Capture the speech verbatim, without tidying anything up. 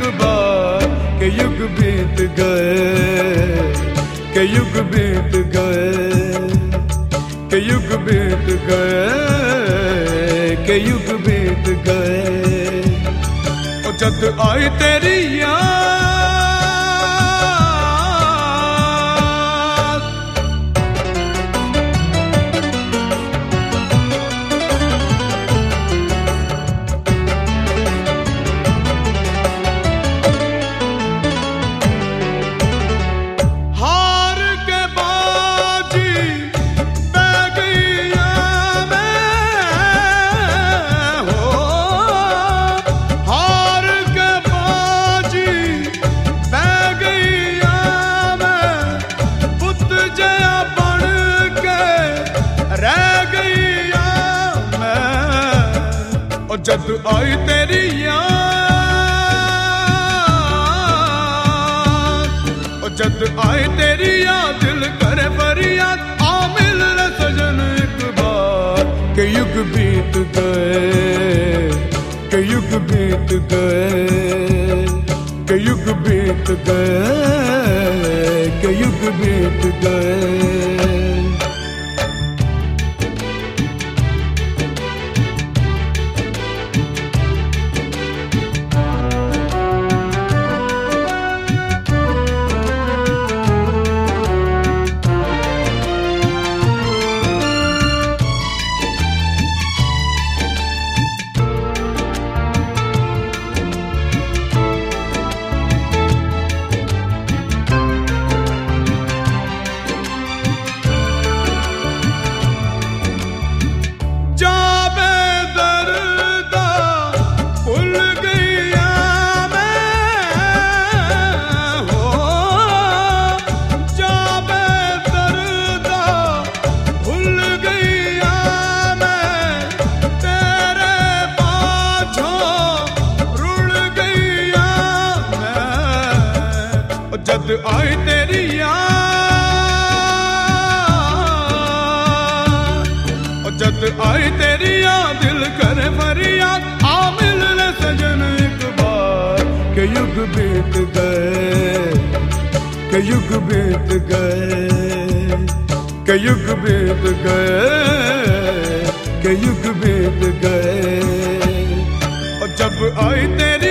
बार के युग बीत गए, के युग बीत गए, के युग बीत गए, के युग बीत गए। ओ जद आई तेरी याद जब आई तेरी याद, जब आई तेरी याद दिल करे फरियाद, आ मिल ले सजन एक बार के युग बीत गए, के युग बीत गए, के युग बीत गए, के युग बीत गए। जद आई तेरी याद, जद आई तेरी याद दिल करे फरियाद, आ मिल ले सजन एक बार के युग बीत गए, के युग बीत गए, के युग बीत गए, के युग बीत गए। और जब आई तेरी